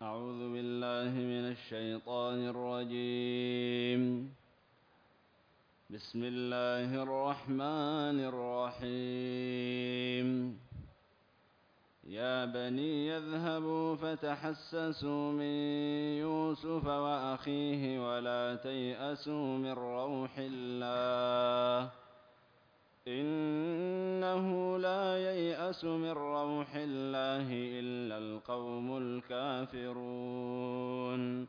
أعوذ بالله من الشيطان الرجيم. بسم الله الرحمن الرحيم. يا بني اذهبوا فتحسسوا من يوسف وأخيه ولا تيأسوا من روح الله إنه لا ييأس من روح الله إلا القوم الكافرون.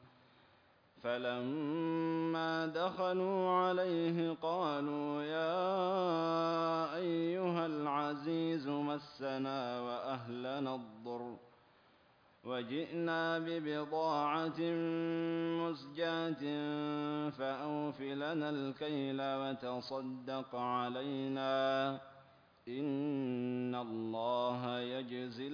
فلما دخلوا عليه قالوا يا أيها العزيز مسنا وأهلنا الضر وجئنا ببضاعة مزجاة فأوف لنا الكيل وتصدق علينا إن الله يجزي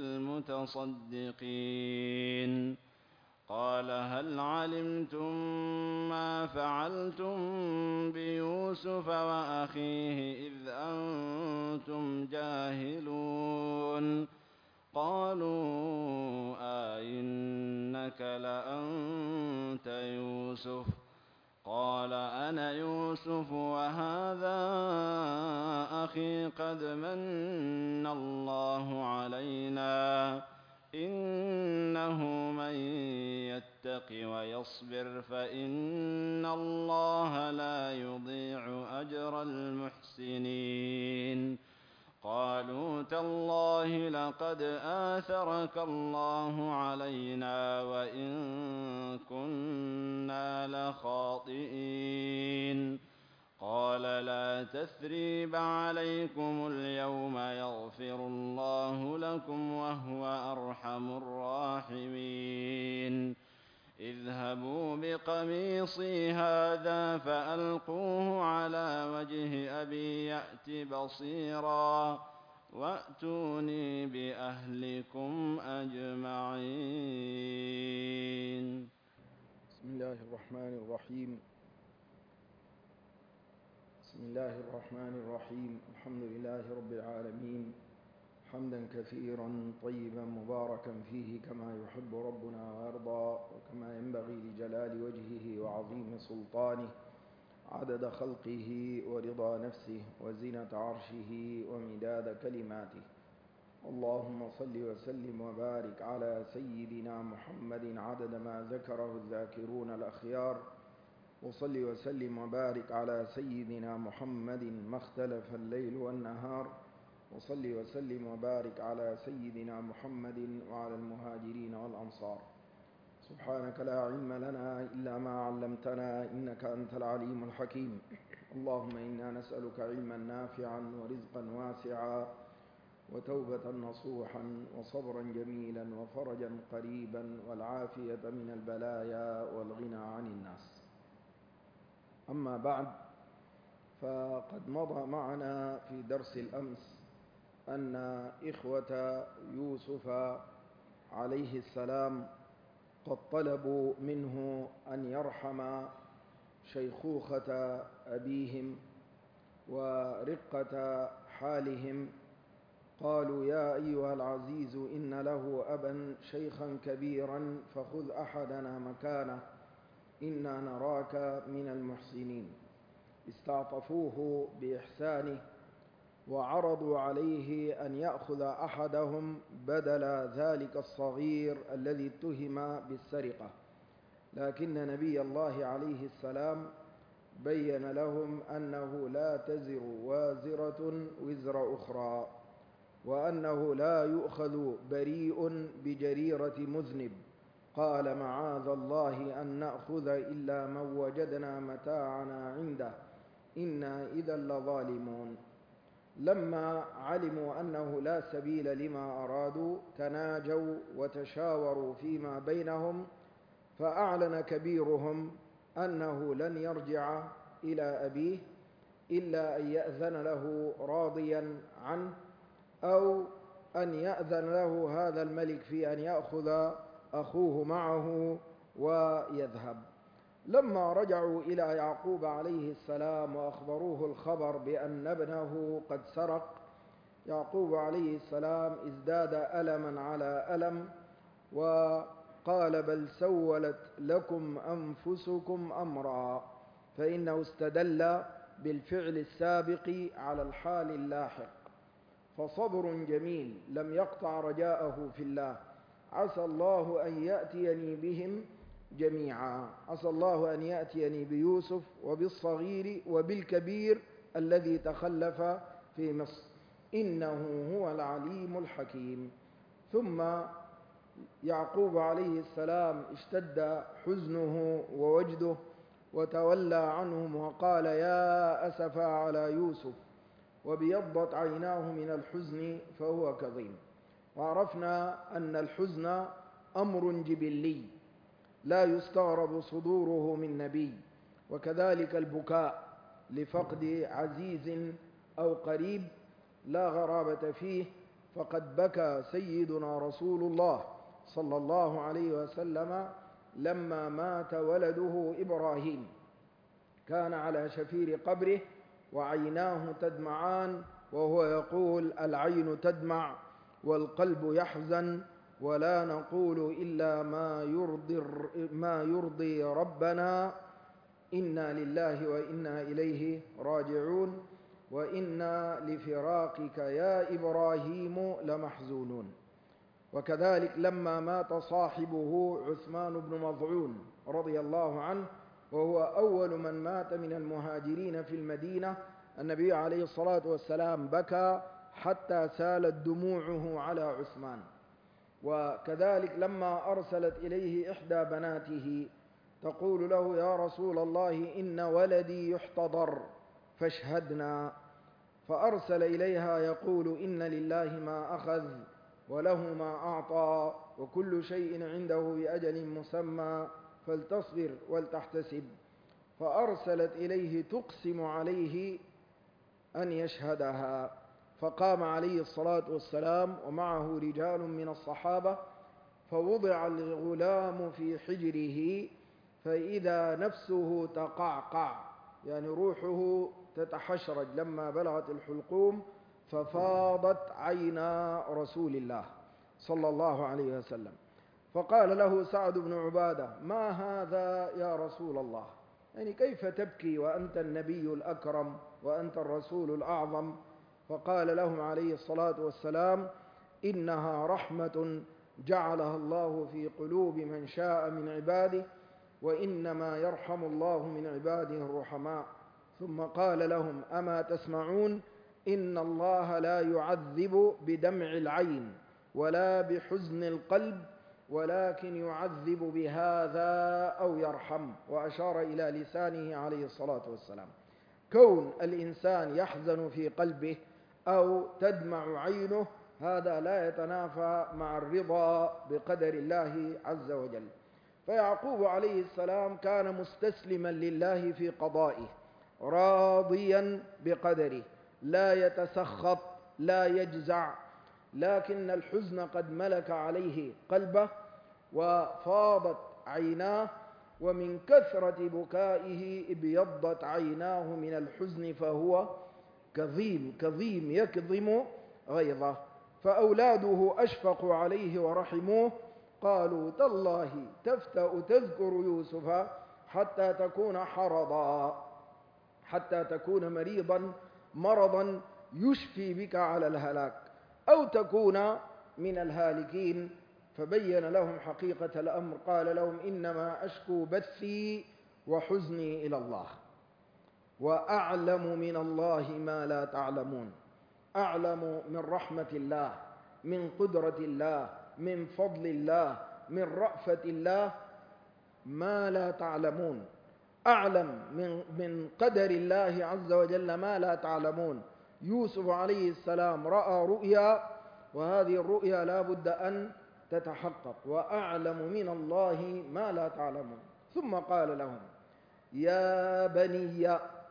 المتصدقين. قال هل علمتم ما فعلتم بيوسف وأخيه إذ أنتم جاهلون؟ قالوا أئنك لأنت يوسف؟ قال أنا يوسف وهذا أخي قد من الله علينا إنه من يتق ويصبر فإن الله لا يضيع أجر المحسنين. قالوا تالله لقد آثرك الله علينا وإن كنا لخاطئين. قال لا تثريب عليكم اليوم يغفر الله لكم وهو أرحم الراحمين. اذهبوا بقميصي هذا فألقوه على وجه أبي يأت بصيرا وأتوني بأهلكم أجمعين. بسم الله الرحمن الرحيم. بسم الله الرحمن الرحيم. الحمد لله رب العالمين، حمدا كثيرا طيبا مباركا فيه كما يحب ربنا ويرضى وكما ينبغي لجلال وجهه وعظيم سلطانه، عدد خلقه ورضا نفسه وزنة عرشه ومداد كلماته. اللهم صل وسلم وبارك على سيدنا محمد عدد ما ذكره الذاكرون الأخيار، وصل وسلم وبارك على سيدنا محمد ما اختلف الليل والنهار، وصل وسلم وبارك على سيدنا محمد وعلى المهاجرين والأنصار. سبحانك لا علم لنا إلا ما علمتنا إنك أنت العليم الحكيم. اللهم إنا نسألك علما نافعا ورزقا واسعا وتوبة نصوحا وصبرا جميلا وفرجا قريبا والعافية من البلايا والغنى عن الناس. أما بعد، فقد مضى معنا في درس الأمس أن إخوة يوسف عليه السلام قد طلبوا منه أن يرحم شيخوخة أبيهم ورقة حالهم. قالوا يا أيها العزيز إن له أبا شيخا كبيرا فخذ أحدنا مكانه إنا نراك من المحسنين. استعطفوه بإحسانه وعرضوا عليه أن يأخذ أحدهم بدل ذلك الصغير الذي اتهم بالسرقة، لكن نبي الله عليه السلام بين لهم أنه لا تزر وازرة وزر أخرى، وأنه لا يؤخذ بريء بجريرة مذنب. قال معاذ الله أن نأخذ إلا من وجدنا متاعنا عنده إنا إذا لظالمون. لما علموا أنه لا سبيل لما أرادوا تناجوا وتشاوروا فيما بينهم، فأعلن كبيرهم أنه لن يرجع إلى أبيه إلا أن يأذن له راضيا عنه، أو أن يأذن له هذا الملك في أن يأخذ أخوه معه ويذهب. لما رجعوا إلى يعقوب عليه السلام وأخبروه الخبر بأن ابنه قد سرق، يعقوب عليه السلام ازداد ألما على ألم، فقال بل سولت لكم أنفسكم أمرا، فإنه استدل بالفعل السابق على الحال اللاحق. فصبر جميل لم يقطع رجاءه في الله. عسى الله أن يأتيني بهم جميعا، عسى الله أن يأتيني بيوسف وبالصغير وبالكبير الذي تخلف في مصر، إنه هو العليم الحكيم. ثم يعقوب عليه السلام اشتد حزنه ووجده وتولى عنهم وقال يا أسفا على يوسف، وبيضت عيناه من الحزن فهو كظيم. وعرفنا أن الحزن أمر جبلي لا يستغرب صدوره من نبي، وكذلك البكاء لفقد عزيز أو قريب لا غرابة فيه، فقد بكى سيدنا رسول الله صلى الله عليه وسلم لما مات ولده إبراهيم، كان على شفير قبره وعيناه تدمعان، وهو يقول العين تدمع والقلب يحزن، ولا نقول إلا ما يرضي ربنا، إنا لله وإنا إليه راجعون، وإنا لفراقك يا إبراهيم لمحزونون. وكذلك لما مات صاحبه عثمان بن مظعون رضي الله عنه، وهو أول من مات من المهاجرين في المدينة، النبي عليه الصلاة والسلام بكى حتى سالت دموعه على عثمان. وكذلك لما أرسلت إليه إحدى بناته تقول له يا رسول الله إن ولدي يحتضر فاشهدنا، فأرسل إليها يقول إن لله ما أخذ وله ما أعطى وكل شيء عنده بأجل مسمى فلتصبر ولتحتسب. فأرسلت إليه تقسم عليه أن يشهدها، فقام عليه الصلاة والسلام ومعه رجال من الصحابة، فوضع الغلام في حجره فإذا نفسه تقعقع، يعني روحه تتحشرج لما بلغت الحلقوم، ففاضت عينا رسول الله صلى الله عليه وسلم. فقال له سعد بن عبادة ما هذا يا رسول الله، يعني كيف تبكي وأنت النبي الأكرم وأنت الرسول الأعظم؟ فقال لهم عليه الصلاة والسلام إنها رحمة جعلها الله في قلوب من شاء من عباده، وإنما يرحم الله من عباده الرحماء. ثم قال لهم أما تسمعون إن الله لا يعذب بدمع العين ولا بحزن القلب، ولكن يعذب بهذا أو يرحم، وأشار إلى لسانه عليه الصلاة والسلام. كون الإنسان يحزن في قلبه أو تدمع عينه هذا لا يتنافى مع الرضا بقدر الله عز وجل. فيعقوب عليه السلام كان مستسلما لله في قضائه، راضيا بقدره، لا يتسخط لا يجزع، لكن الحزن قد ملك عليه قلبه وفاضت عيناه، ومن كثرة بكائه ابيضت عيناه من الحزن فهو كظيم يكظم غيظه. فأولاده أشفقوا عليه ورحموه، قالوا تالله تفتأ تذكر يوسف حتى تكون حرضا، حتى تكون مرضا يشفي بك على الهلاك، أو تكون من الهالكين. فبين لهم حقيقة الأمر، قال لهم إنما أشكو بثي وحزني إلى الله، وأعلم من الله ما لا تعلمون. أعلم من رحمة الله، من قدرة الله، من فضل الله، من رأفة الله ما لا تعلمون. أعلم من قدر الله عز وجل ما لا تعلمون. يوسف عليه السلام رأى رؤيا، وهذه الرؤيا لا بد أن تتحقق، وأعلم من الله ما لا تعلمون. ثم قال لهم يا بني،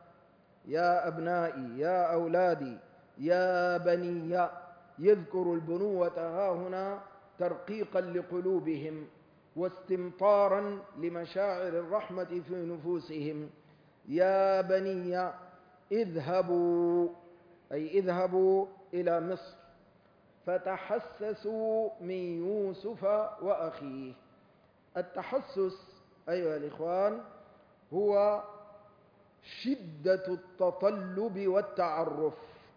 يا أبنائي، يا أولادي، يا بني، يذكر البنوة ها ترقيقا لقلوبهم واستمطارا لمشاعر الرحمة في نفوسهم. يا بني اذهبوا، أي اذهبوا إلى مصر فتحسسوا من يوسف وأخيه. التحسس أيها الإخوان هو شدة التطلب والتعرف.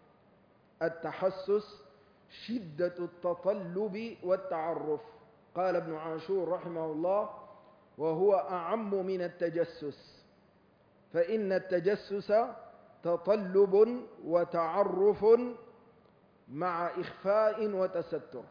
التحسس شدة التطلب والتعرف. قال ابن عاشور رحمه الله: وهو أعم من التجسس، فإن التجسس تطلب وتعرف مع إخفاء وتستر.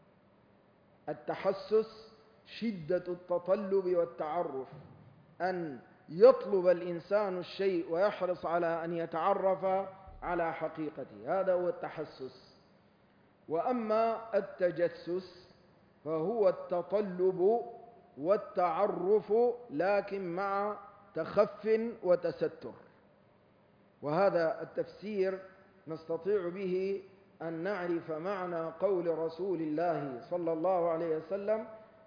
التحسس شدة التطلب والتعرف، أن يطلب الإنسان الشيء ويحرص على أن يتعرف على حقيقته، هذا هو التحسس. وأما التجسس فهو التطلب والتعرف لكن مع تخف وتستر. وهذا التفسير نستطيع به أن نعرف معنى قول رسول الله صلى الله عليه وسلم: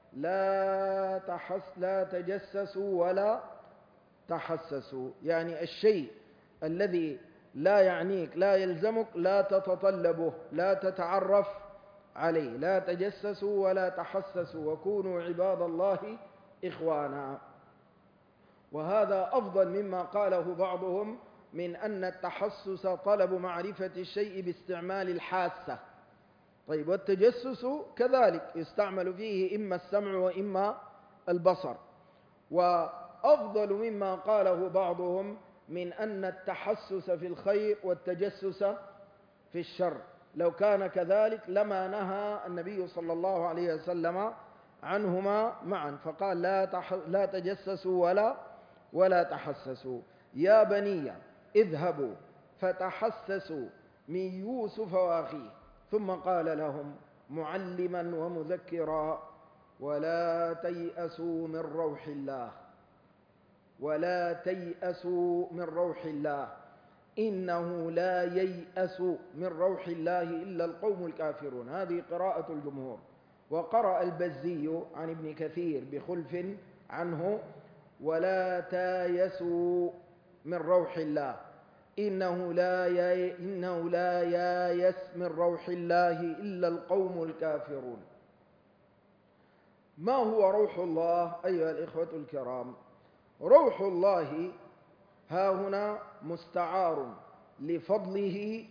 لا تجسسوا ولا تحسسوا. يعني الشيء الذي لا يعنيك لا يلزمك لا تتطلبه، لا تتعرف عليه. لا تجسسوا ولا تحسسوا وكونوا عباد الله إخوانا. وهذا أفضل مما قاله بعضهم من أن التحسس طلب معرفة الشيء باستعمال الحاسة. طيب، والتجسس كذلك يستعمل فيه إما السمع وإما البصر. وأفضل مما قاله بعضهم من أن التحسس في الخير والتجسس في الشر. لو كان كذلك لما نهى النبي صلى الله عليه وسلم عنهما معا، فقال: لا تجسسوا ولا تحسسوا. يا بني اذهبوا فتحسسوا من يوسف وأخيه. ثم قال لهم معلما ومذكرا: ولا تيأسوا من روح الله، ولا تيأسوا من روح الله، إنه لا ييأس من روح الله إلا القوم الكافرون. هذه قراءة الجمهور. وقرأ البزي عن ابن كثير بخلف عنه: ولا تايسوا من روح الله، إنه لا يايس من روح الله إلا القوم الكافرون. ما هو روح الله أيها الإخوة الكرام؟ روح الله ها هنا مستعار لفضله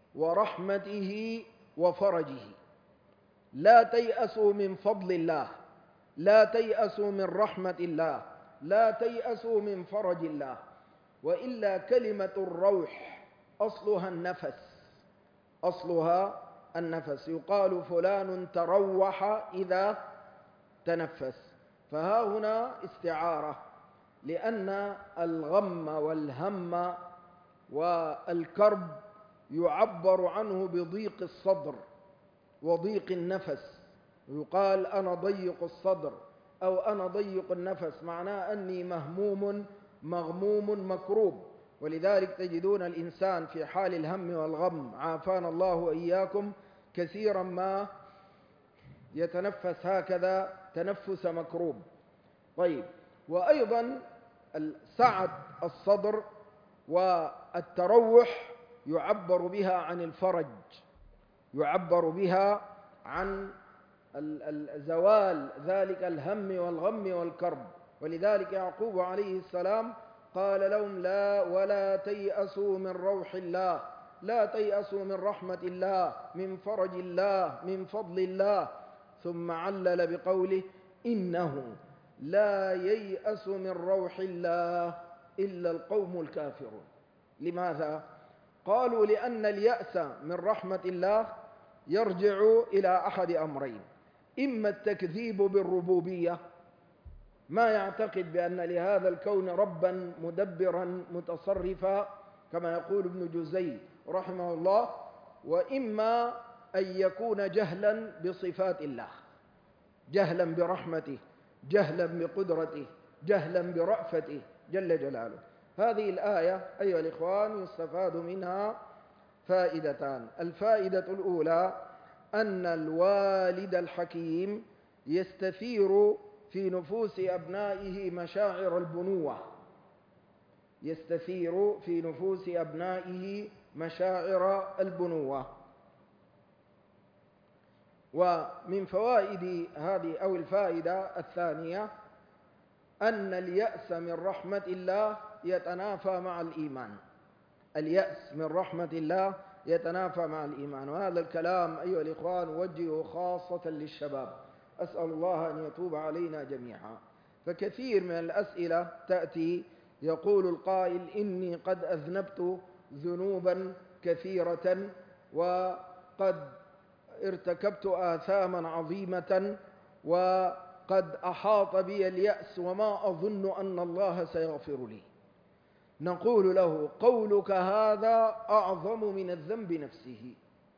ورحمته وفرجه. لا تيأسوا من فضل الله، لا تيأسوا من رحمة الله، لا تيأسوا من فرج الله. وإلا كلمة الروح أصلها النفس، أصلها النفس. يقال فلان تروح إذا تنفس. فها هنا استعارة، لأن الغم والهم والكرب يعبر عنه بضيق الصدر وضيق النفس. يقال أنا ضيق الصدر أو أنا ضيق النفس، معناه أني مهموم مغموم مكروب. ولذلك تجدون الإنسان في حال الهم والغم، عافانا الله وإياكم، كثيرا ما يتنفس هكذا تنفس مكروب. طيب، وأيضا سعة الصدر والتروح يعبر بها عن الفرج، يعبر بها عن زوال ذلك الهم والغم والكرب. ولذلك يعقوب عليه السلام قال لهم: ولا تيأسوا من روح الله، لا تيأسوا من رحمة الله، من فرج الله، من فضل الله. ثم علل بقوله: إنه لا ييأس من روح الله إلا القوم الكافرون. لماذا؟ قالوا: لأن اليأس من رحمة الله يرجع إلى أحد أمرين: إما التكذيب بالربوبية، ما يعتقد بأن لهذا الكون ربا مدبرا متصرفا كما يقول ابن جزي رحمه الله، وإما أن يكون جهلا بصفات الله، جهلا برحمته، جهلا بقدرته، جهلا برأفته جل جلاله. هذه الآية أيها الإخوان يستفاد منها فائدتان. الفائدة الأولى أن الوالد الحكيم يستثير في نفوس أبنائه مشاعر البنوة، يستثير في نفوس أبنائه مشاعر البنوة. ومن فوائد هذه أو الفائدة الثانية أن اليأس من رحمة الله يتنافى مع الإيمان. اليأس من رحمة الله يتنافى مع الإيمان. وهذا الكلام أيها الإخوان وجهه خاصة للشباب، أسأل الله أن يتوب علينا جميعا. فكثير من الأسئلة تأتي يقول القائل: إني قد أذنبت ذنوبا كثيرة وقد ارتكبت آثاما عظيمة وقد أحاط بي اليأس وما أظن أن الله سيغفر لي. نقول له: قولك هذا أعظم من الذنب نفسه،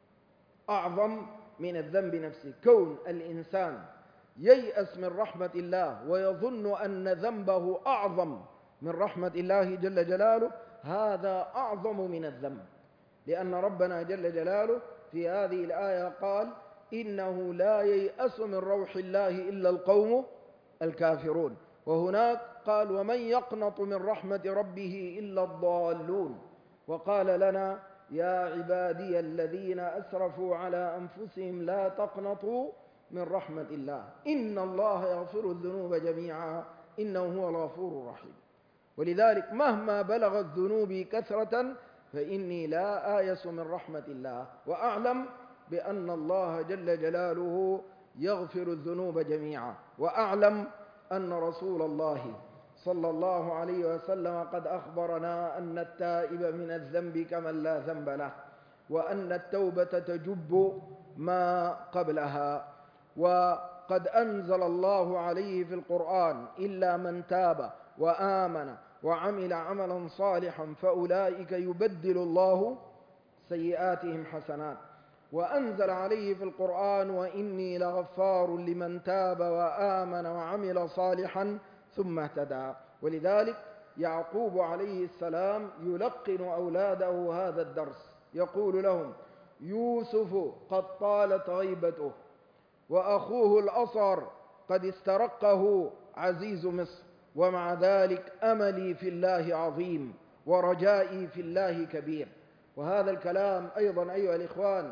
أعظم من الذنب نفسه. كون الإنسان ييأس من رحمة الله ويظن أن ذنبه أعظم من رحمة الله جل جلاله، هذا أعظم من الذنب، لأن ربنا جل جلاله في هذه الآية قال: إنه لا ييأس من روح الله إلا القوم الكافرون. وهناك قال: ومن يقنط من رحمة ربه إلا الضالون. وقال لنا: يا عبادي الذين أسرفوا على أنفسهم لا تقنطوا من رحمة الله إن الله يغفر الذنوب جميعا إنه هو الغفور الرحيم. ولذلك مهما بلغت ذنوبي كثرة فإني لا آيس من رحمة الله، وأعلم بأن الله جل جلاله يغفر الذنوب جميعا، وأعلم أن رسول الله صلى الله عليه وسلم قد أخبرنا أن التائب من الذنب كمن لا ذنب له، وأن التوبة تجب ما قبلها. وقد أنزل الله عليه في القرآن: إلا من تاب وآمن وعمل عملا صالحا فأولئك يبدل الله سيئاتهم حسنات. وأنزل عليه في القرآن: وإني لغفار لمن تاب وآمن وعمل صالحا ثم اهتدى. ولذلك يعقوب عليه السلام يلقن أولاده هذا الدرس، يقول لهم: يوسف قد طالت غيبته، وأخوه الأصغر قد استرقه عزيز مصر، ومع ذلك أملي في الله عظيم ورجائي في الله كبير. وهذا الكلام أيضا أيها الإخوان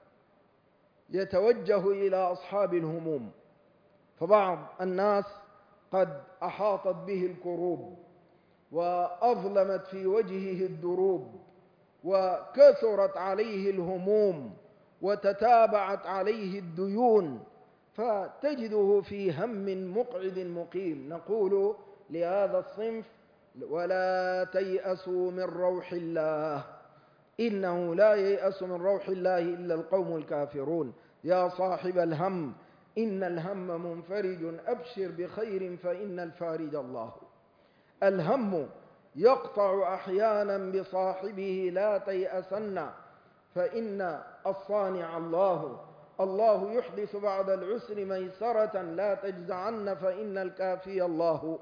يتوجه إلى أصحاب الهموم. فبعض الناس قد أحاطت به الكروب وأظلمت في وجهه الدروب وكثرت عليه الهموم وتتابعت عليه الديون، فتجده في هم مقعد مقيم. نقول لهذا الصنف: ولا تيأسوا من روح الله إنه لا ييأس من روح الله إلا القوم الكافرون. يا صاحب الهم إن الهم منفرج، أبشر بخير فإن الفارج الله. الهم يقطع أحيانا بصاحبه، لا تيأسن فإن الصانع الله. الله يحدث بعد العسر ميسرة، لا تجزعن فإن الكافي الله.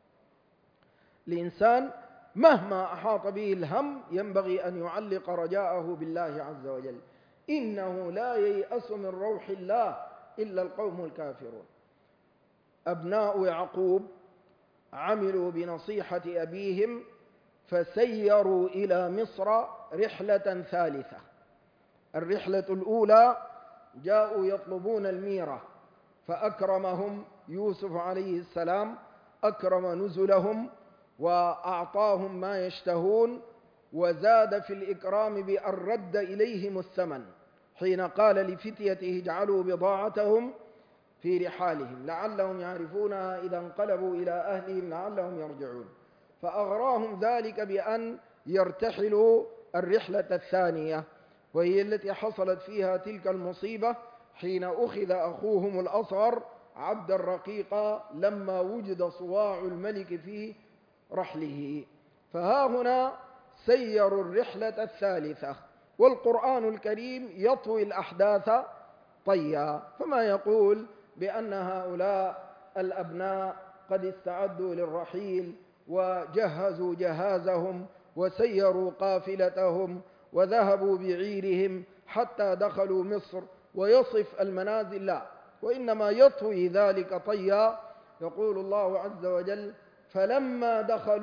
الإنسان مهما أحاط به الهم ينبغي أن يعلق رجاءه بالله عز وجل. إنه لا ييأس من روح الله إلا القوم الكافرون. أبناء يعقوب عملوا بنصيحة أبيهم فسيروا إلى مصر رحلة ثالثة. الرحلة الأولى جاءوا يطلبون الميرة، فأكرمهم يوسف عليه السلام، أكرم نزلهم وأعطاهم ما يشتهون، وزاد في الإكرام بأن رد إليهم الثمن حين قال لفتيته: اجعلوا بضاعتهم في رحالهم لعلهم يعرفونها إذا انقلبوا إلى أهلهم لعلهم يرجعون. فأغراهم ذلك بأن يرتحلوا الرحلة الثانية، وهي التي حصلت فيها تلك المصيبة حين أخذ أخوهم الأصغر عبد الرقيق لما وجد صواع الملك في رحله. فها هنا سيروا الرحلة الثالثة، والقرآن الكريم يطوي الأحداث طيا، فما يقول بأن هؤلاء الأبناء قد استعدوا للرحيل وجهزوا جهازهم وسيروا قافلتهم وذهبوا بعيرهم حتى دخلوا مصر، ويصف المنازل لا، وإنما يطوي ذلك طيا. يقول الله عز وجل: فلما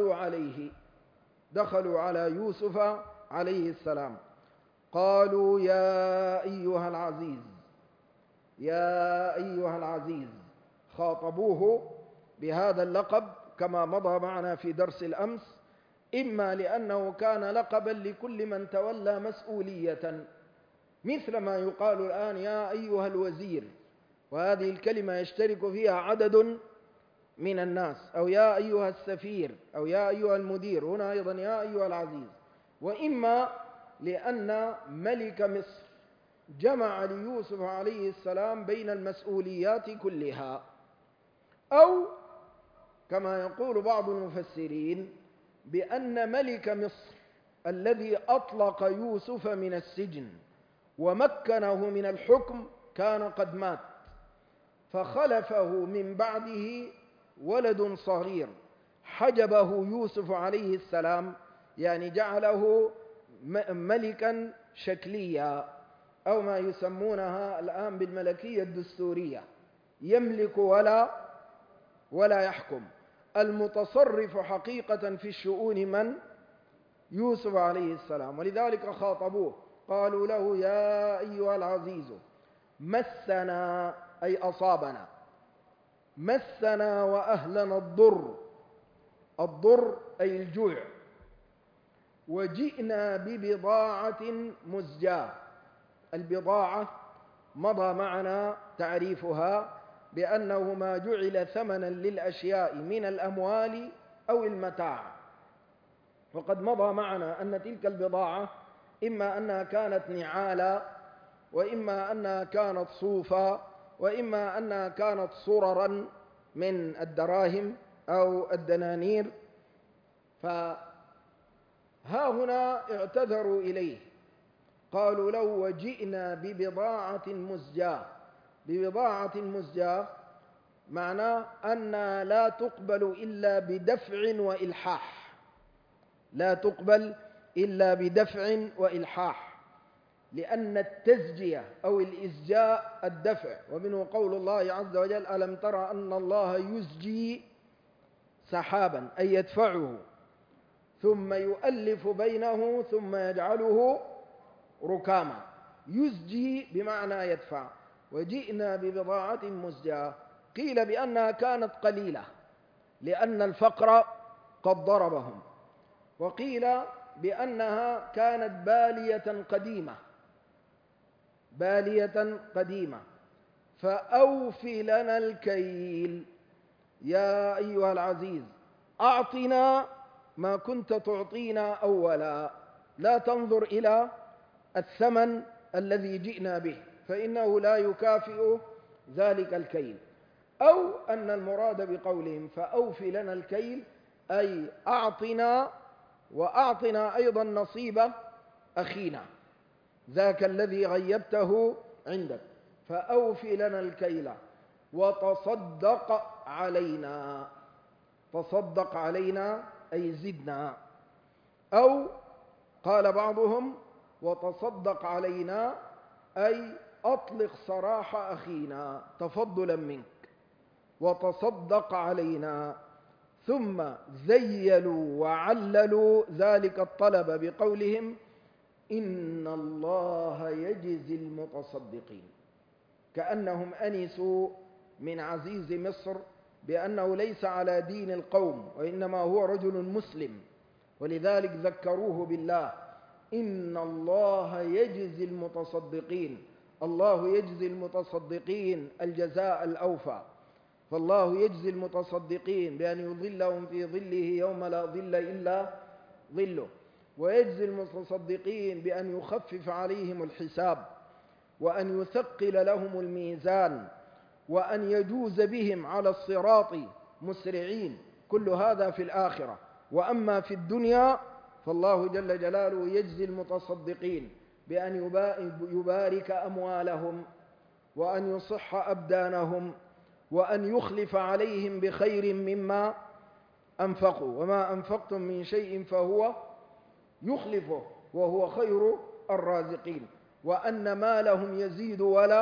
دخلوا على يوسف عليه السلام قالوا: يا أيها العزيز. خاطبوه بهذا اللقب كما مضى معنا في درس الأمس، إما لأنه كان لقبا لكل من تولى مسؤولية، مثل ما يقال الآن يا أيها الوزير، وهذه الكلمة يشترك فيها عدد من الناس، أو يا أيها السفير، أو يا أيها المدير، هنا أيضا يا أيها العزيز. وإما لأن ملك مصر جمع ليوسف عليه السلام بين المسؤوليات كلها، أو كما يقول بعض المفسرين بأن ملك مصر الذي أطلق يوسف من السجن ومكنه من الحكم كان قد مات، فخلفه من بعده ولد صغير حجبه يوسف عليه السلام، يعني جعله ملكا شكليا، أو ما يسمونها الآن بالملكية الدستورية، يملك ولا يحكم. المتصرف حقيقة في الشؤون من؟ يوسف عليه السلام. ولذلك خاطبوه قالوا له يا أيها العزيز مسنا، أي أصابنا، مسنا وأهلنا الضر أي الجوع، وجئنا ببضاعة مزجاة. البضاعة مضى معنا تعريفها بأنه ما جعل ثمنا للأشياء من الأموال أو المتاع، وقد مضى معنا أن تلك البضاعة إما أنها كانت نعالا، وإما أنها كانت صوفا، وإما أنها كانت صررا من الدراهم أو الدنانير. فها هنا اعتذروا إليه، قالوا له وجئنا ببضاعة مزجاة. ببضاعة مزجاة معناه أنها لا تقبل إلا بدفع وإلحاح، لا تقبل إلا بدفع وإلحاح، لأن التزجية أو الإزجاء الدفع، ومنه قول الله عز وجل ألم ترى أن الله يزجي سحابا، أي يدفعه ثم يؤلف بينه ثم يجعله ركاما. يزجي بمعنى يدفع. وجئنا ببضاعة مزجاة، قيل بأنها كانت قليلة لأن الفقر قد ضربهم، وقيل بأنها كانت بالية قديمة. فأوف لنا الكيل يا أيها العزيز، أعطنا ما كنت تعطينا أولا، لا تنظر إلى الثمن الذي جئنا به فإنه لا يكافئ ذلك الكيل. أو أن المراد بقولهم فأوف لنا الكيل أي أعطنا، وأعطنا أيضا نصيب أخينا ذاك الذي غيبته عندك، فأوف لنا الكيل وتصدق علينا. تصدق علينا أي زدنا. أو قال بعضهم وتصدق علينا أي أطلق سراح أخينا تفضلا منك، وتصدق علينا. ثم زيلوا وعللوا ذلك الطلب بقولهم إن الله يجزي المتصدقين، كأنهم أنسوا من عزيز مصر بأنه ليس على دين القوم وإنما هو رجل مسلم، ولذلك ذكروه بالله إن الله يجزي المتصدقين. الله يجزي المتصدقين الجزاء الأوفى، فالله يجزي المتصدقين بأن يظلهم في ظله يوم لا ظل إلا ظله، ويجزي المتصدقين بأن يخفف عليهم الحساب، وأن يثقل لهم الميزان، وأن يجوز بهم على الصراط مسرعين. كل هذا في الآخرة. وأما في الدنيا فالله جل جلاله يجزي المتصدقين بأن يبارك أموالهم، وأن يصح أبدانهم، وأن يخلف عليهم بخير مما أنفقوا، وما أنفقتم من شيء فهو يخلفه وهو خير الرازقين، وأن مالهم يزيد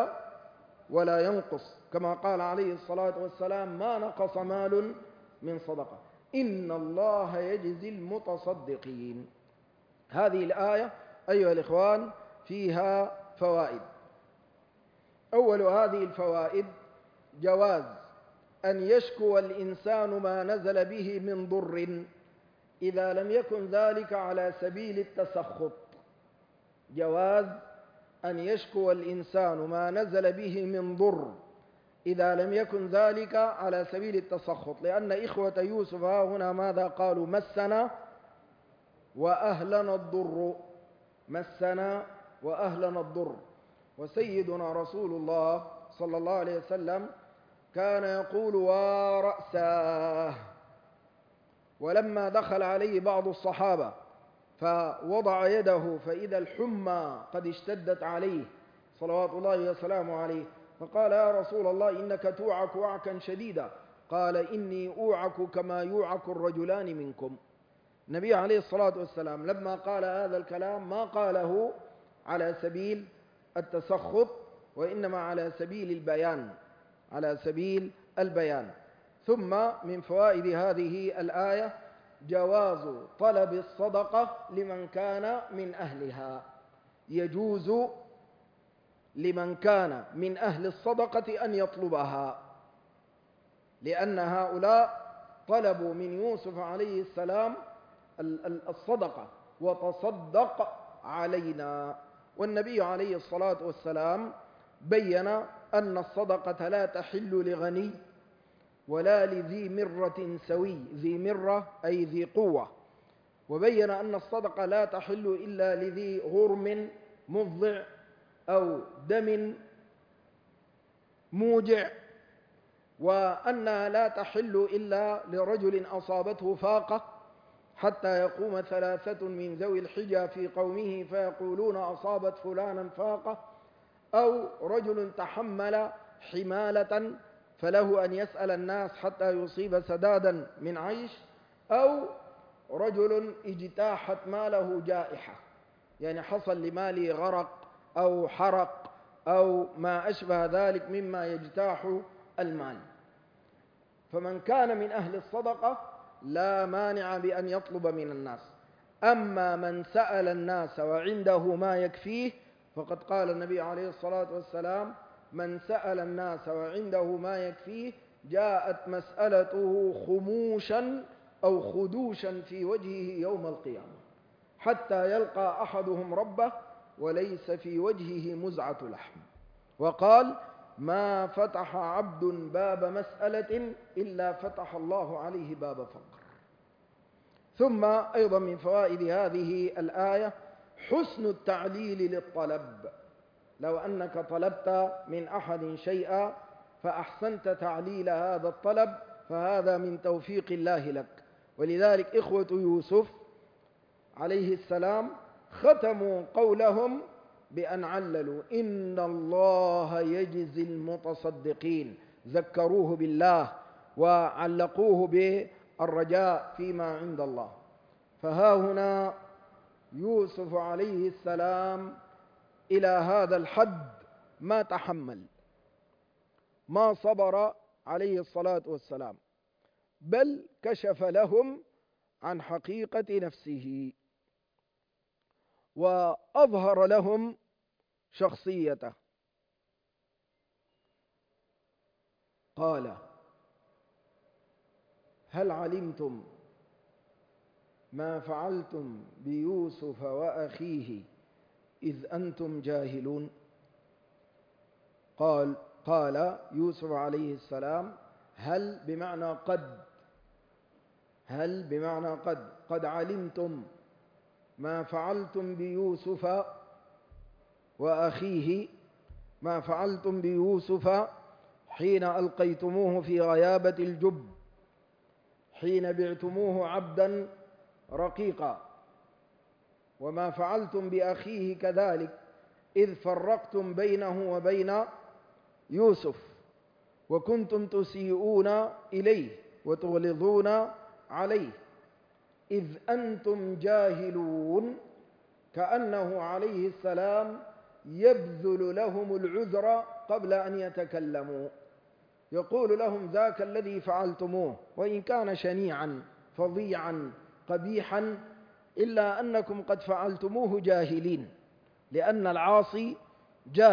ولا ينقص، كما قال عليه الصلاة والسلام ما نقص مال من صدقة. إن الله يجزي المتصدقين. هذه الآية أيها الإخوان فيها فوائد. أول هذه الفوائد جواز أن يشكو الإنسان ما نزل به من ضر إذا لم يكن ذلك على سبيل التسخط. جواز أن يشكو الإنسان ما نزل به من ضر إذا لم يكن ذلك على سبيل التسخط، لأن إخوة يوسف هنا ماذا قالوا؟ مسنا وأهلنا الضر، مسنا وأهلنا الضر. وسيدنا رسول الله صلى الله عليه وسلم كان يقول ورأساه. ولما دخل عليه بعض الصحابة فوضع يده فإذا الحمى قد اشتدت عليه صلوات الله وسلامه عليه، فقال يا رسول الله إنك توعك وعكا شديدا، قال إني أوعك كما يوعك الرجلان منكم. النبي عليه الصلاة والسلام لما قال هذا الكلام ما قاله على سبيل التسخط، وإنما على سبيل البيان، على سبيل البيان. ثم من فوائد هذه الآية جواز طلب الصدقة لمن كان من أهلها. يجوز لمن كان من أهل الصدقة أن يطلبها، لأن هؤلاء طلبوا من يوسف عليه السلام الصدقة وتصدق علينا. والنبي عليه الصلاة والسلام بين أن الصدقة لا تحل لغني ولا لذي مرة سوي، ذي مرة أي ذي قوة، وبين أن الصدقة لا تحل إلا لذي غرم مفضع أو دم موجع، وأنها لا تحل إلا لرجل أصابته فاقة، حتى يقوم 3 من ذوي الحجى في قومه فيقولون أصابت فلانا فاقة، أو رجل تحمل حمالة فله أن يسأل الناس حتى يصيب سدادا من عيش، أو رجل اجتاحت ماله جائحة، يعني حصل لماله غرق أو حرق أو ما أشبه ذلك مما يجتاح المال. فمن كان من أهل الصدقة لا مانع بأن يطلب من الناس. أما من سأل الناس وعنده ما يكفيه فقد قال النبي عليه الصلاة والسلام من سأل الناس وعنده ما يكفيه جاءت مسألته خموشا أو خدوشا في وجهه يوم القيامة، حتى يلقى أحدهم ربه وليس في وجهه مزعة لحم. وقال ما فتح عبد باب مسألة إلا فتح الله عليه باب فقر. ثم أيضا من فوائد هذه الآية حسن التعليل للطلب. لو أنك طلبت من أحد شيئا فأحسنت تعليل هذا الطلب فهذا من توفيق الله لك. ولذلك إخوة يوسف عليه السلام ختموا قولهم بأن عللوا إن الله يجزي المتصدقين، ذكروه بالله وعلقوه بالرجاء فيما عند الله. فها هنا يوسف عليه السلام إلى هذا الحد ما تحمل، ما صبر عليه الصلاة والسلام، بل كشف لهم عن حقيقة نفسه وأظهر لهم شخصيته. قال هل علمتم ما فعلتم بيوسف وأخيه إذ أنتم جاهلون؟ قال يوسف عليه السلام هل بمعنى قد، هل بمعنى قد علمتم ما فعلتم بيوسف وأخيه، ما فعلتم بيوسف حين ألقيتموه في غيابة الجب، حين بعتموه عبدا رقيقا، وما فعلتم بأخيه كذلك إذ فرقتم بينه وبين يوسف وكنتم تسيئون إليه وتغلظون عليه إذ أنتم جاهلون. كأنه عليه السلام يبذل لهم العذر قبل أن يتكلموا، يقول لهم ذاك الذي فعلتموه وإن كان شنيعا فظيعا قبيحا إلا أنكم قد فعلتموه جاهلين، لأن العاصي جاهل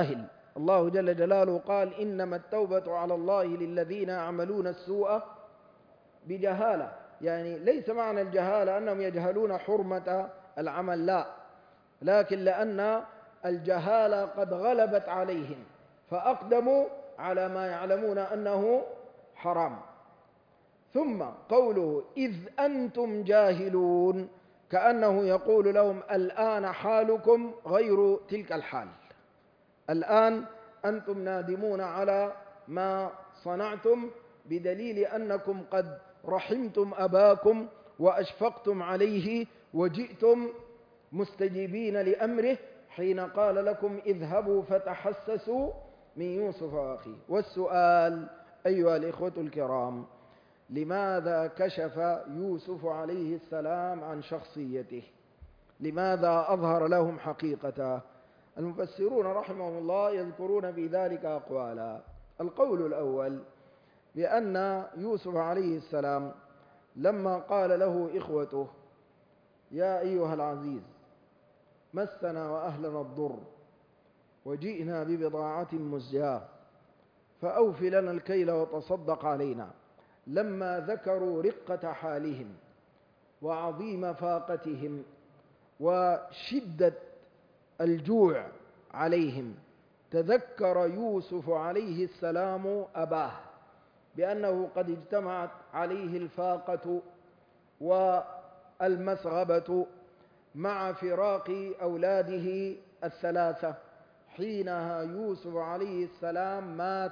الله جل جلاله قال إنما التوبة على الله للذين يعملون السوء بجهالة، يعني ليس معنى الجهالة أنهم يجهلون حرمة العمل، لا، لكن لأن الجهالة قد غلبت عليهم فأقدموا على ما يعلمون أنه حرام. ثم قوله إذ أنتم جاهلون، كأنه يقول لهم الآن حالكم غير تلك الحال، الآن أنتم نادمون على ما صنعتم، بدليل أنكم قد رحمتم أباكم وأشفقتم عليه وجئتم مستجيبين لأمره حين قال لكم اذهبوا فتحسسوا من يوسف وأخيه. والسؤال أيها الإخوة الكرام، لماذا كشف يوسف عليه السلام عن شخصيته؟ لماذا أظهر لهم حقيقته؟ المفسرون رحمهم الله يذكرون في ذلك أقوالا. القول الأول بأن يوسف عليه السلام لما قال له إخوته يا أيها العزيز مسنا وأهلنا الضر وجئنا ببضاعة مزجاة فأوف لنا الكيل وتصدق علينا، لما ذكروا رقة حالهم وعظيم فاقتهم وشدة الجوع عليهم، تذكر يوسف عليه السلام أباه بأنه قد اجتمعت عليه الفاقة والمسغبة مع فراق أولاده الثلاثة. حينها يوسف عليه السلام ما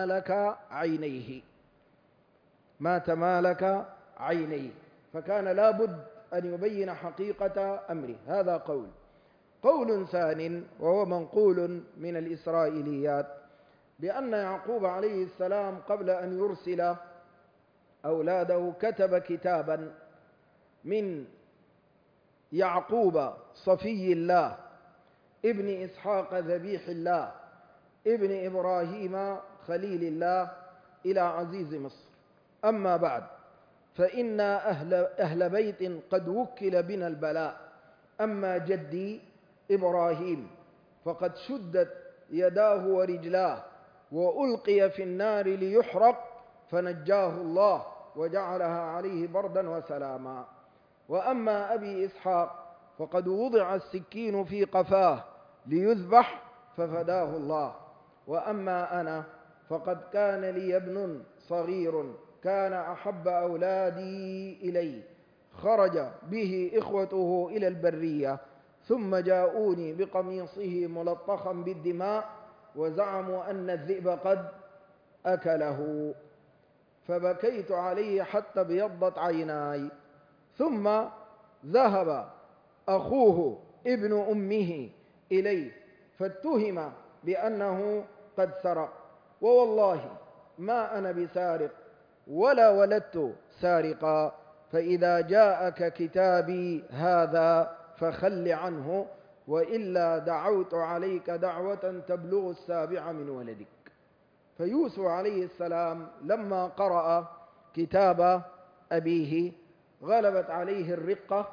تمالك عينيه، فكان لابد أن يبين حقيقة أمره. هذا قول. قول ثاني وهو منقول من الإسرائيليات بأن يعقوب عليه السلام قبل أن يرسل أولاده كتب كتابا من يعقوب صفي الله ابن إسحاق ذبيح الله ابن إبراهيم خليل الله إلى عزيز مصر. أما بعد، فإنا أهل بيت قد وكل بنا البلاء، أما جدي إبراهيم فقد شدت يداه ورجلاه وألقي في النار ليحرق فنجاه الله وجعلها عليه بردا وسلاما. وأما أبي إسحاق فقد وضع السكين في قفاه ليذبح ففداه الله. وأما أنا فقد كان لي ابن صغير كان أحب أولادي إلي، خرج به إخوته إلى البرية ثم جاءوني بقميصه ملطخا بالدماء وزعموا أن الذئب قد أكله، فبكيت عليه حتى ابيضت عيناي. ثم ذهب أخوه ابن أمه إليه فاتهم بأنه قد سرق، ووالله ما أنا بسارق ولا ولدت سارقا، فإذا جاءك كتابي هذا فخل عنه وإلا دعوت عليك دعوة تبلغ السابع من ولدك. فيوسف عليه السلام لما قرأ كتاب أبيه غلبت عليه الرقة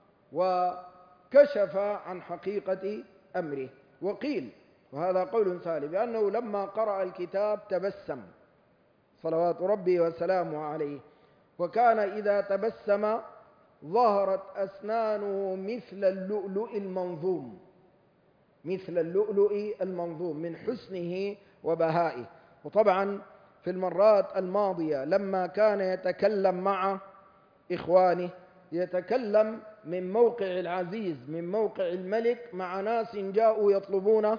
وكشف عن حقيقة أمره. وقيل، وهذا قول ثالث، بأنه لما قرأ الكتاب تبسم صلوات ربي وسلامه عليه، وكان إذا تبسم ظهرت أسنانه مثل اللؤلؤ المنظوم من حسنه وبهائه. وطبعا في المرات الماضية لما كان يتكلم مع إخوانه يتكلم من موقع العزيز، من موقع الملك، مع ناس جاءوا يطلبون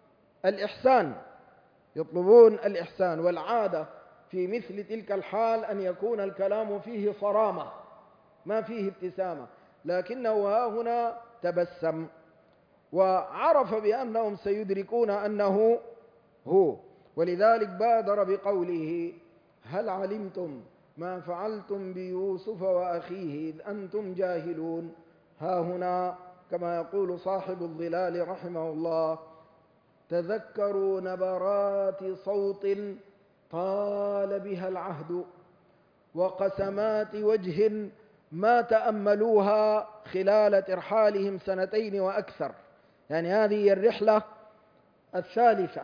الإحسان، والعادة في مثل تلك الحال أن يكون الكلام فيه صرامة ما فيه ابتسامة، لكنه ها هنا تبسم وعرف بأنهم سيدركون أنه هو، ولذلك بادر بقوله هل علمتم ما فعلتم بيوسف وأخيه إذ أنتم جاهلون. ها هنا كما يقول صاحب الظلال رحمه الله تذكروا نبرات صوت طال بها العهد وقسمات وجه ما تأملوها خلال ترحالهم 2 سنين وأكثر. يعني هذه الرحلة الثالثة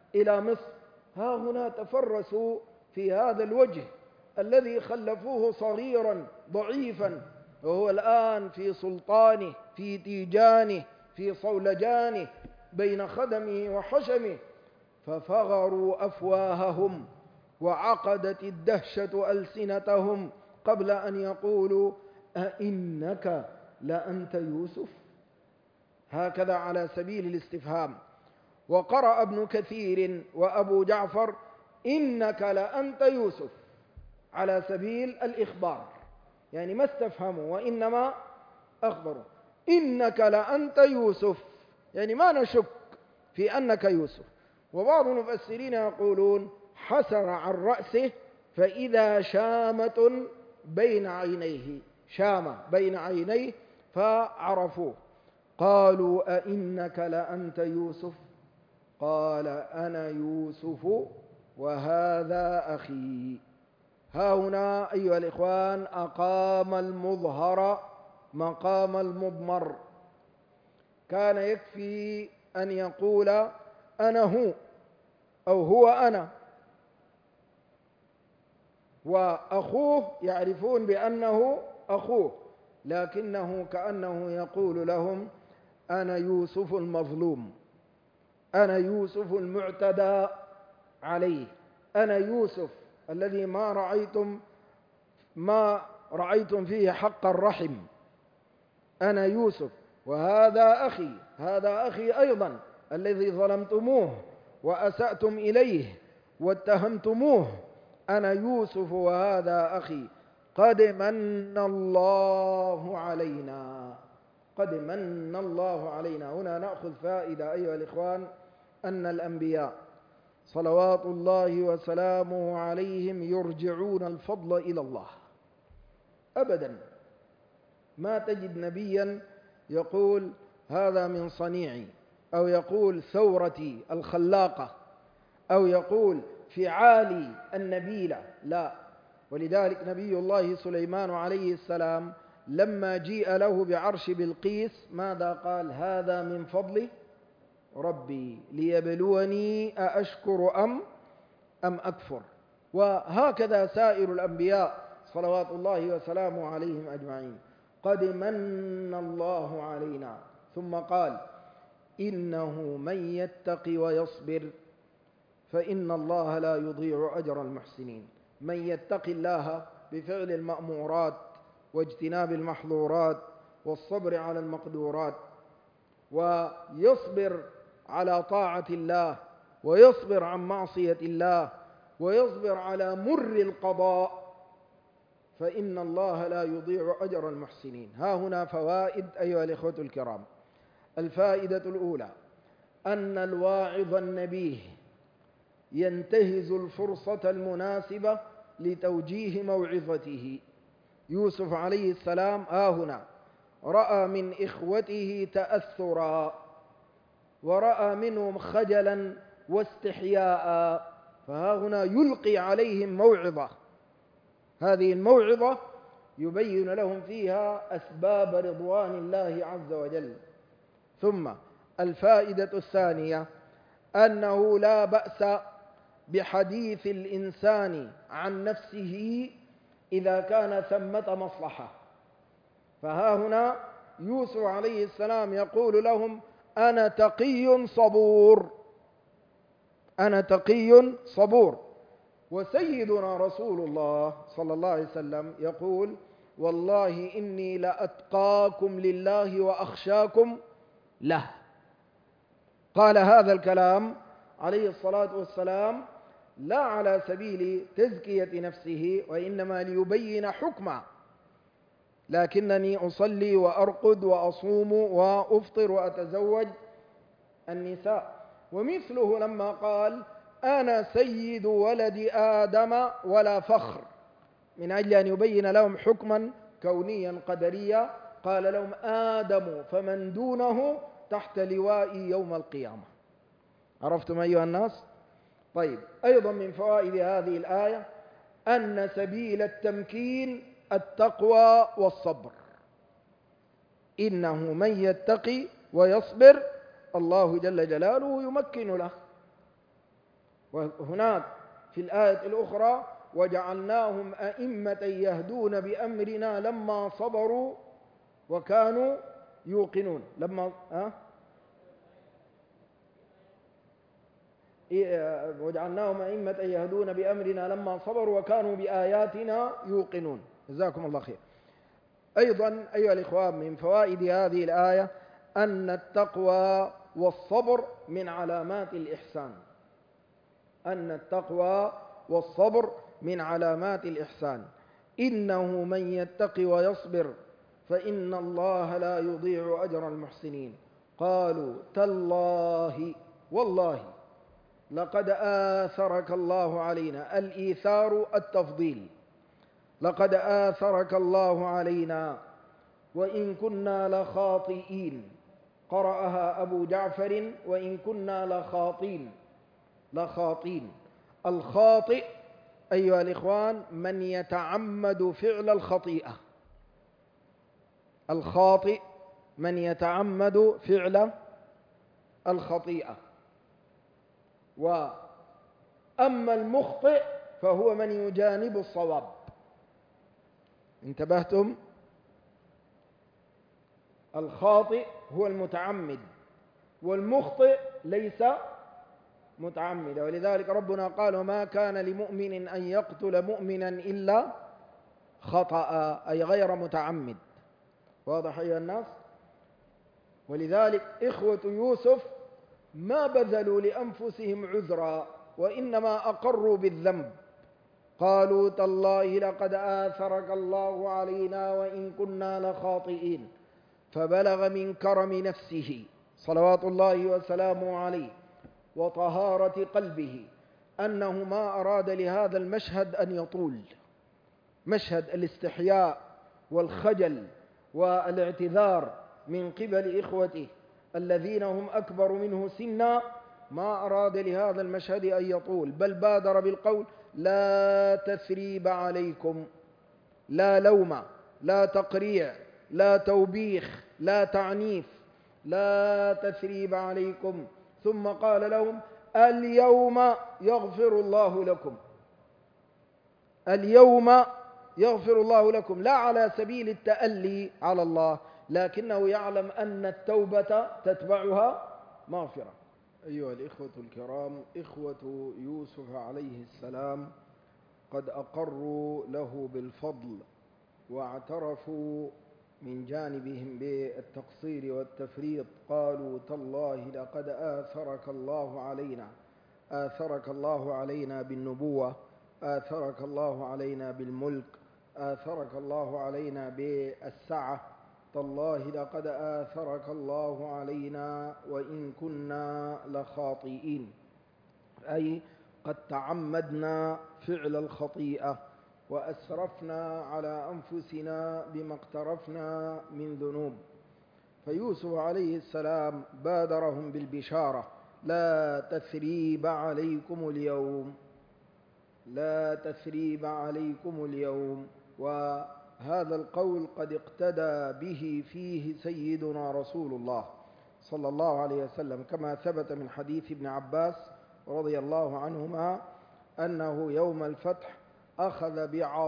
إلى مصر. ها هنا تفرسوا في هذا الوجه الذي خلفوه صغيرا ضعيفا، وهو الآن في سلطانه، في تيجانه، في صولجانه، بين خدمه وحشمه، ففغروا أفواههم وعقدت الدهشة ألسنتهم قبل أن يقولوا أئنك لأنت يوسف؟ هكذا على سبيل الاستفهام. وقرأ ابن كثير وأبو جعفر إنك لأنت يوسف على سبيل الإخبار، يعني ما استفهموا وإنما أخبروا. إنك لأنت يوسف يعني ما نشك في أنك يوسف. وبعض المفسرين يقولون حسر عن رأسه فإذا شامة بين عينيه، شامة بين عينيه فعرفوه. قالوا أئنك لأنت يوسف؟ قال أنا يوسف وهذا أخي. ها هنا أيها الإخوان أقام المظهر مقام المضمر. كان يكفي أن يقول أنا هو أو هو أنا، وأخوه يعرفون بأنه أخوه، لكنه كأنه يقول لهم أنا يوسف المظلوم، أنا يوسف المعتدى عليه، أنا يوسف الذي ما رعيتم فيه حق الرحم، أنا يوسف وهذا أخي، هذا أخي أيضا الذي ظلمتموه وأسأتم إليه واتهمتموه، أنا يوسف وهذا أخي قد من الله علينا، قد من الله علينا. هنا نأخذ فائدة أيها الإخوان أن الأنبياء صلوات الله وسلامه عليهم يرجعون الفضل إلى الله. أبدا ما تجد نبيا يقول هذا من صنيعي، أو يقول ثورتي الخلاقة، أو يقول فعالي النبيلة، لا. ولذلك نبي الله سليمان عليه السلام لما جيء له بعرش بلقيس ماذا قال؟ هذا من فضل ربي ليبلوني أأشكر أم أكفر. وهكذا سائر الأنبياء صلوات الله وسلامه عليهم أجمعين. قد من الله علينا. ثم قال إنه من يتق ويصبر فإن الله لا يضيع أجر المحسنين. من يتق الله بفعل المأمورات واجتناب المحظورات والصبر على المقدورات، ويصبر على طاعة الله، ويصبر عن معصية الله، ويصبر على مر القضاء، فإن الله لا يضيع أجر المحسنين. ها هنا فوائد أيها الإخوة الكرام. الفائدة الأولى أن الواعظ النبيه ينتهز الفرصة المناسبة لتوجيه موعظته. يوسف عليه السلام هنا رأى من إخوته تأثرا، ورأى منهم خجلا واستحياء، فها هنا يلقي عليهم موعظة. هذه الموعظة يبين لهم فيها أسباب رضوان الله عز وجل. ثم الفائدة الثانية أنه لا بأس بحديث الإنسان عن نفسه إذا كان ثمة مصلحة. فها هنا يوسف عليه السلام يقول لهم أنا تقي صبور، أنا تقي صبور. وسيدنا رسول الله صلى الله عليه وسلم يقول والله إني لأتقاكم لله وأخشاكم له. قال هذا الكلام عليه الصلاة والسلام لا على سبيل تزكية نفسه، وإنما ليبين حكما، لكنني أصلي وأرقد وأصوم وأفطر وأتزوج النساء. ومثله لما قال أنا سيد ولد آدم ولا فخر، من أجل أن يبين لهم حكما كونيا قدريا، قال لهم آدم فمن دونه تحت لوائي يوم القيامة. عرفتم أيها الناس؟ طيب، أيضا من فوائد هذه الآية أن سبيل التمكين التقوى والصبر. إنه من يتقي ويصبر الله جل جلاله يمكن له. وهناك في الآية الأخرى وجعلناهم أئمة يهدون بأمرنا لما صبروا وكانوا يوقنون. وجعلناهم أئمة يهدون بأمرنا لما صبروا وكانوا بآياتنا يوقنون. جزاكم الله خير. أيضا أيها الإخوان من فوائد هذه الآية أن التقوى والصبر من علامات الإحسان. أن التقوى والصبر من علامات الإحسان. إنه من يتق ويصبر فإن الله لا يضيع أجر المحسنين. قالوا تالله والله لقد آثرك الله علينا. الإيثار التفضيل. لقد آثرك الله علينا وإن كنا لخاطئين. قرأها أبو جعفر وإن كنا لخاطئين. الخاطئ أيها الإخوان من يتعمد فعل الخطيئة. الخاطئ من يتعمد فعل الخطيئة. وأما المخطئ فهو من يجانب الصواب. انتبهتم؟ الخاطئ هو المتعمد والمخطئ ليس متعمدا. ولذلك ربنا قال وما كان لمؤمن أن يقتل مؤمنا إلا خطأ، أي غير متعمد. واضح أيها الناس؟ ولذلك إخوة يوسف ما بذلوا لأنفسهم عذرا وإنما أقروا بالذنب. قالوا تالله لقد آثرك الله علينا وإن كنا لخاطئين. فبلغ من كرم نفسه صلوات الله وسلامه عليه وطهارة قلبه أنه ما أراد لهذا المشهد أن يطول. مشهد الاستحياء والخجل والاعتذار من قبل إخوته الذين هم أكبر منه سنا، ما أراد لهذا المشهد أن يطول، بل بادر بالقول لا تثريب عليكم. لا لوم، لا تقريع، لا توبيخ، لا تعنيف. لا تثريب عليكم. ثم قال لهم اليوم يغفر الله لكم. اليوم يغفر الله لكم، لا على سبيل التألي على الله، لكنه يعلم أن التوبة تتبعها مغفرة. أيها الإخوة الكرام، إخوة يوسف عليه السلام قد أقروا له بالفضل واعترفوا من جانبهم بالتقصير والتفريط. قالوا تالله لقد آثرك الله علينا. آثرك الله علينا بالنبوة، آثرك الله علينا بالملك، آثرك الله علينا بالسعة. تالله لقد آثرك الله علينا وإن كنا لخاطئين، أي قد تعمدنا فعل الخطيئة وأسرفنا على أنفسنا بما اقترفنا من ذنوب. فيوسف عليه السلام بادرهم بالبشارة لا تثريب عليكم اليوم. لا تثريب عليكم اليوم. وهذا القول قد اقتدى به فيه سيدنا رسول الله صلى الله عليه وسلم كما ثبت من حديث ابن عباس رضي الله عنهما أنه يوم الفتح أخذ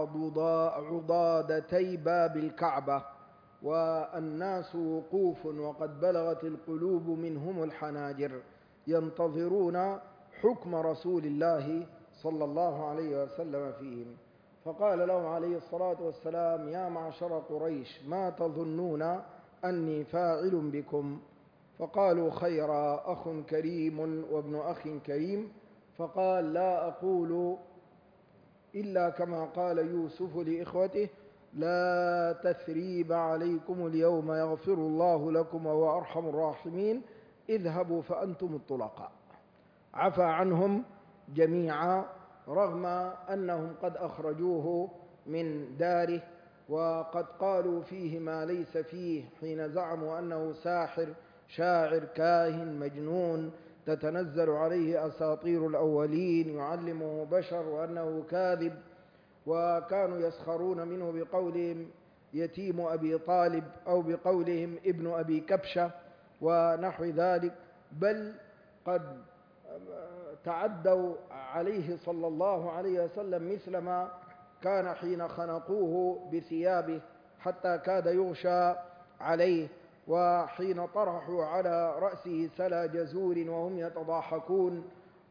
بعضادتي باب الكعبة والناس وقوف وقد بلغت القلوب منهم الحناجر ينتظرون حكم رسول الله صلى الله عليه وسلم فيهم. فقال لهم عليه الصلاة والسلام يا معشر قريش ما تظنون أني فاعل بكم؟ فقالوا خيرا، أخ كريم وابن أخ كريم. فقال لا أقول إلا كما قال يوسف لإخوته لا تثريب عليكم اليوم يغفر الله لكم وهو أرحم الراحمين اذهبوا فأنتم الطلقاء. عفى عنهم جميعا رغم أنهم قد أخرجوه من داره وقد قالوا فيه ما ليس فيه حين زعموا أنه ساحر شاعر كاهن مجنون تتنزل عليه أساطير الأولين يعلمه بشر وأنه كاذب. وكانوا يسخرون منه بقولهم يتيم أبي طالب أو بقولهم ابن أبي كبشة ونحو ذلك. بل قد تعدوا عليه صلى الله عليه وسلم مثلما كان حين خنقوه بثيابه حتى كاد يغشى عليه، وحين طرحوا على رأسه سلا جزور وهم يتضاحكون،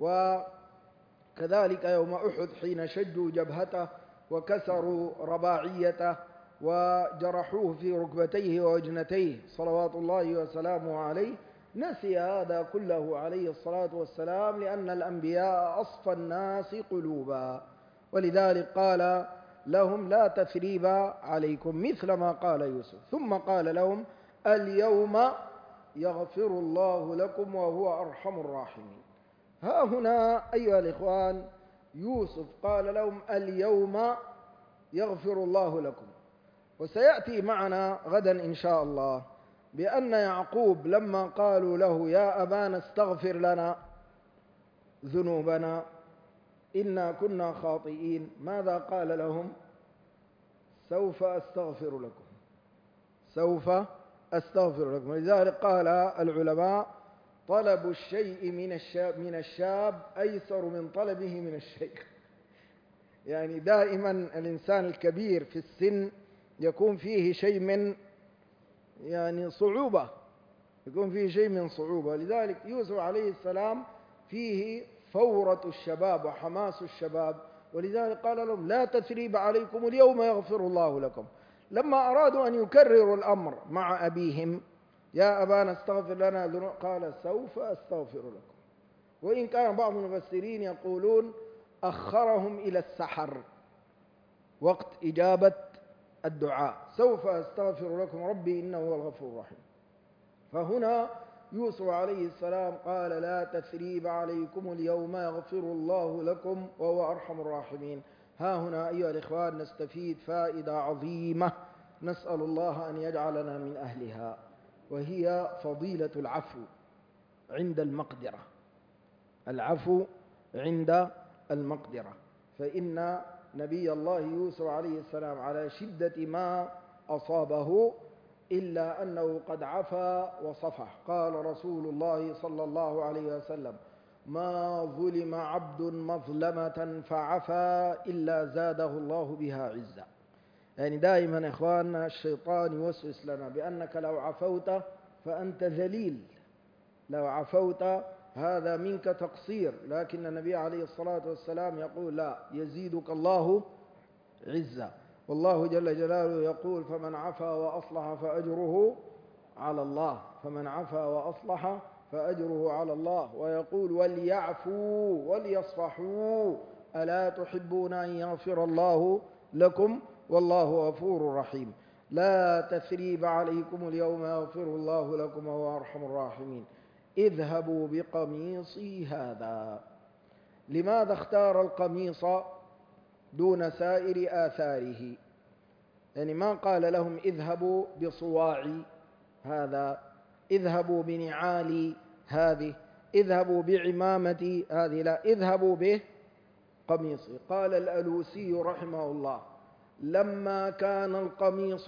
وكذلك يوم أحد حين شجوا جبهته وكسروا رباعيته وجرحوه في ركبتيه ووجنتيه صلوات الله وسلامه عليه. نسي هذا كله عليه الصلاة والسلام، لأن الأنبياء أصفى الناس قلوبا، ولذلك قال لهم لا تثريب عليكم مثل ما قال يوسف، ثم قال لهم اليوم يغفر الله لكم وهو أرحم الراحمين. ها هنا أيها الإخوان يوسف قال لهم اليوم يغفر الله لكم، وسيأتي معنا غدا إن شاء الله بأن يعقوب لما قالوا له يا أبانا استغفر لنا ذنوبنا إنا كنا خاطئين، ماذا قال لهم؟ سوف أستغفر لكم، سوف أستغفر لكم. لذلك قال العلماء طلب الشيء من الشاب أيسر من طلبه من الشيخ. يعني دائما الإنسان الكبير في السن يكون فيه شيء من صعوبة، يكون فيه شيء من صعوبة. لذلك يوسف عليه السلام فيه فورة الشباب وحماس الشباب، ولذلك قال لهم لا تثريب عليكم اليوم يغفر الله لكم. لما أرادوا أن يكرروا الأمر مع أبيهم يا أبانا استغفر لنا قال سوف أستغفر لكم. وإن كان بعض المفسرين يقولون أخرهم إلى السحر وقت إجابة الدعاء، سوف أستغفر لكم ربي إنه هو الغفور الرحيم. فهنا يوسف عليه السلام قال لا تثريب عليكم اليوم يغفر الله لكم وهو أرحم الراحمين. ها هنا أيها الإخوان نستفيد فائدة عظيمة، نسأل الله أن يجعلنا من أهلها، وهي فضيلة العفو عند المقدرة. العفو عند المقدرة، فإن نبي الله يوسف عليه السلام على شدة ما أصابه إلا أنه قد عفا وصفح. قال رسول الله صلى الله عليه وسلم ما ظلم عبد مظلمة فعفا إلا زاده الله بها عزا. يعني دائما إخواننا الشيطان يوسوس لنا بأنك لو عفوت فأنت ذليل، لو عفوت هذا منك تقصير، لكن النبي عليه الصلاة والسلام يقول لا، يزيدك الله عزا. والله جل جلاله يقول فمن عفا وأصلح فأجره على الله، فمن عفا وأصلح فأجره على الله. ويقول وليعفوا وليصفحوا ألا تحبون أن يغفر الله لكم والله غفور رحيم. لا تثريب عليكم اليوم يغفر الله لكم وهو أرحم الراحمين. اذهبوا بقميصي هذا. لماذا اختار القميص دون سائر آثاره؟ يعني ما قال لهم اذهبوا بصواعي هذا، اذهبوا بنعالي هذه، اذهبوا بعمامتي هذه، لا، اذهبوا بقميصي. قال الألوسي رحمه الله لما كان القميص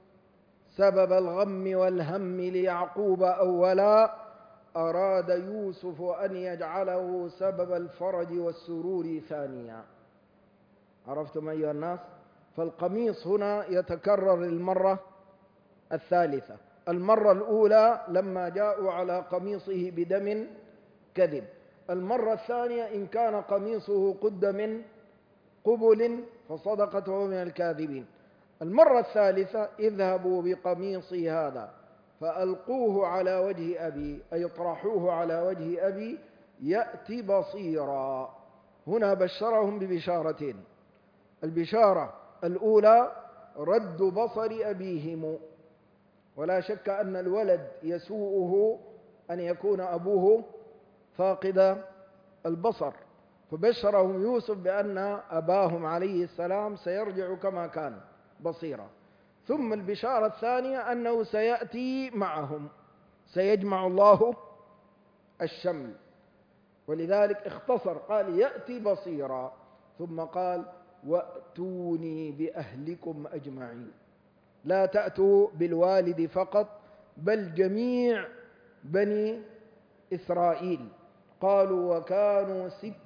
سبب الغم والهم ليعقوب أولا، أراد يوسف أن يجعله سبب الفرج والسرور ثانيا. عرفتم أيها الناس؟ فالقميص هنا يتكرر المرة الثالثة. المرة الأولى لما جاءوا على قميصه بدم كذب، المرة الثانية إن كان قميصه قد من قبل فصدقت وهو من الكاذبين. المرة الثالثة اذهبوا بقميصي هذا فألقوه على وجه أبي، أي اطرحوه على وجه أبي يأتي بصيرا. هنا بشرهم ببشارتين. البشارة الأولى رد بصر أبيهم، ولا شك أن الولد يسوءه أن يكون أبوه فاقد البصر، فبشرهم يوسف بأن أباهم عليه السلام سيرجع كما كان بصيرا. ثم البشارة الثانية أنه سيأتي معهم، سيجمع الله الشمل، ولذلك اختصر قال يأتي بصيرا، ثم قال وأتوني بأهلكم أجمعين. لا تأتوا بالوالد فقط بل جميع بني إسرائيل. قالوا وكانوا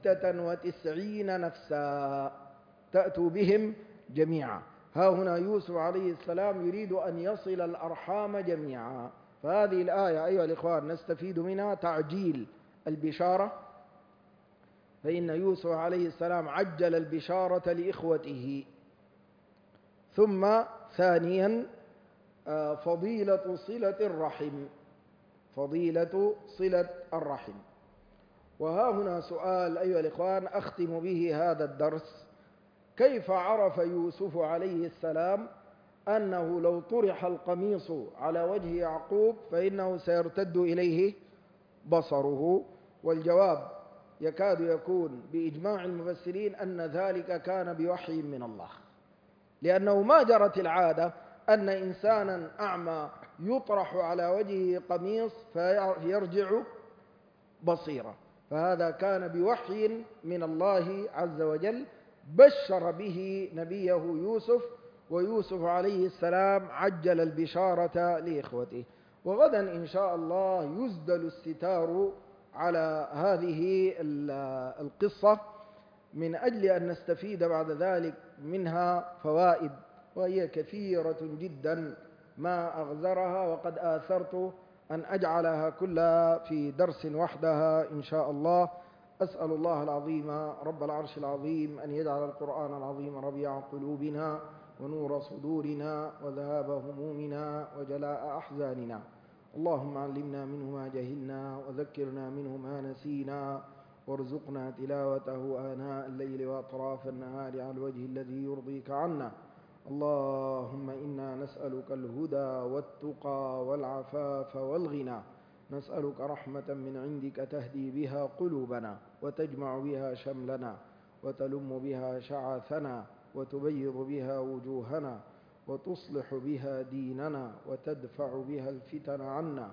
96 نفسا، تأتوا بهم جميعا. ها هنا يوسف عليه السلام يريد أن يصل الأرحام جميعا. فهذه الآية أيها الإخوان نستفيد منها تعجيل البشارة، فإن يوسف عليه السلام عجل البشارة لإخوته. ثم ثانيا فضيلة صلة الرحم، فضيلة صلة الرحم. وها هنا سؤال أيها الإخوان أختم به هذا الدرس: كيف عرف يوسف عليه السلام أنه لو طرح القميص على وجه يعقوب فإنه سيرتد إليه بصره؟ والجواب يكاد يكون بإجماع المفسرين أن ذلك كان بوحي من الله، لأنه ما جرت العادة أن إنسانا أعمى يطرح على وجهه قميص فيرجع بصيرا، فهذا كان بوحي من الله عز وجل بشر به نبيه يوسف، ويوسف عليه السلام عجل البشارة لإخوته. وغدا إن شاء الله يسدل الستار على هذه القصة من أجل أن نستفيد بعد ذلك منها فوائد، وهي كثيرة جدا ما أغزرها، وقد آثرت أن أجعلها كلها في درس وحدها إن شاء الله. أسأل الله العظيم رب العرش العظيم أن يجعل القرآن العظيم ربيع قلوبنا ونور صدورنا وذهاب همومنا وجلاء أحزاننا. اللهم علمنا منه ما جهلنا وذكرنا منه ما نسينا، وارزقنا تلاوته آناء الليل وأطراف النهار على الوجه الذي يرضيك عنا. اللهم إنا نسألك الهدى والتقى والعفاف والغنى، نسألك رحمة من عندك تهدي بها قلوبنا وتجمع بها شملنا وتلم بها شعثنا وتبيض بها وجوهنا وتصلح بها ديننا وتدفع بها الفتن عنا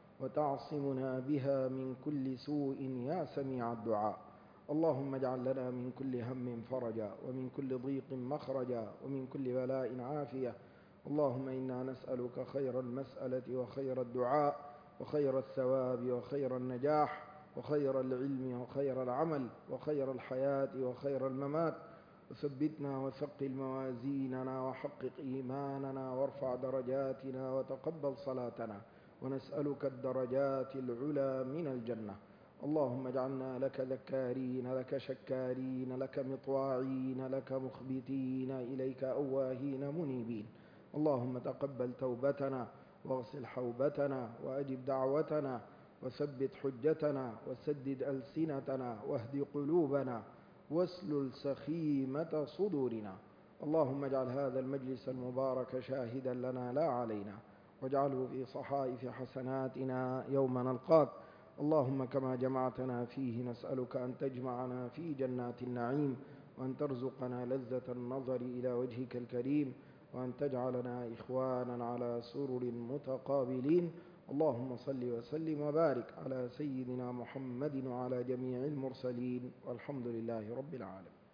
وتعصمنا بها من كل سوء يا سميع الدعاء. اللهم اجعل لنا من كل هم فرجا ومن كل ضيق مخرجا ومن كل بلاء عافية. اللهم إنا نسألك خير المسألة وخير الدعاء وخير الثواب وخير النجاح وخير العلم وخير العمل وخير الحياة وخير الممات. وثبتنا وثقل موازيننا وحقق إيماننا وارفع درجاتنا وتقبل صلاتنا، ونسألك الدرجات العلى من الجنة. اللهم اجعلنا لك ذكارين لك شكارين لك مطواعين لك مخبتين إليك أواهين منيبين. اللهم تقبل توبتنا واغسل حوبتنا وأجب دعوتنا وثبت حجتنا وسدد ألسنتنا واهد قلوبنا واسلل سخيمة صدورنا. اللهم اجعل هذا المجلس المبارك شاهدا لنا لا علينا، واجعله في صحائف حسناتنا يوم نلقاك. اللهم كما جمعتنا فيه نسألك أن تجمعنا في جنات النعيم، وأن ترزقنا لذة النظر إلى وجهك الكريم، وأن تجعلنا إخوانا على سرر متقابلين. اللهم صل وسلم وبارك على سيدنا محمد وعلى جميع المرسلين، والحمد لله رب العالمين.